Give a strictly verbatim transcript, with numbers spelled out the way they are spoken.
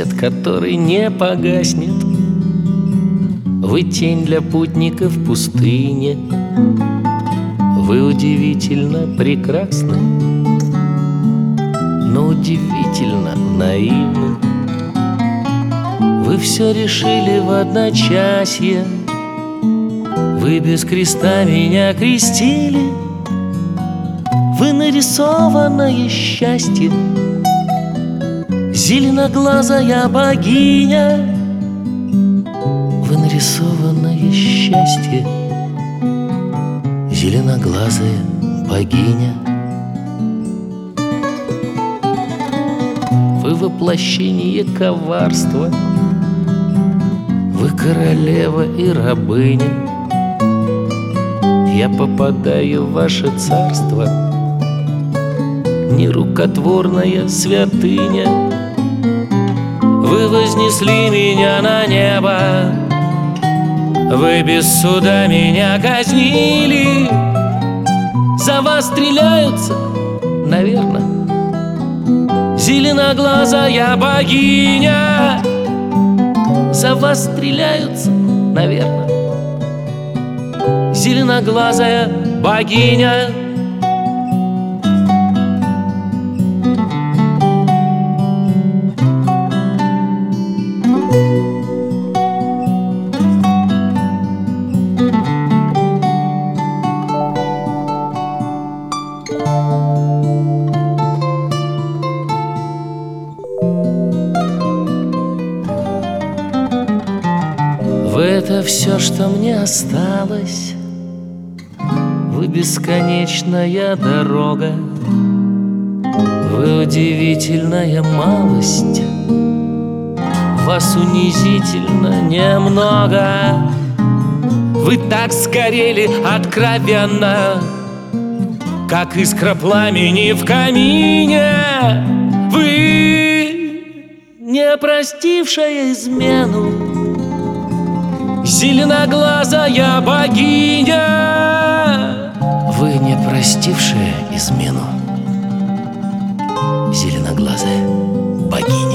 свет, который не погаснет. Вы тень для путника в пустыне. Вы удивительно прекрасны, но удивительно наивны. Вы все решили в одночасье. Вы без креста меня крестили. Вы нарисованное счастье, зеленоглазая богиня. Вы нарисованное счастье, зеленоглазая богиня. Вы воплощение коварства. Вы королева и рабыня. Я попадаю в ваше царство, нерукотворная святыня. Вы вознесли меня на небо. Вы без суда меня казнили. За вас стреляются, наверно, зеленоглазая богиня. За вас стреляются, наверно, зеленоглазая богиня. Вы — это все, что мне осталось. Вы — бесконечная дорога. Вы — удивительная малость. Вас унизительно немного. Вы так сгорели откровенно, как искра пламени в камине. Вы, не простившая измену, зеленоглазая богиня. Вы, не простившая измену, зеленоглазая богиня.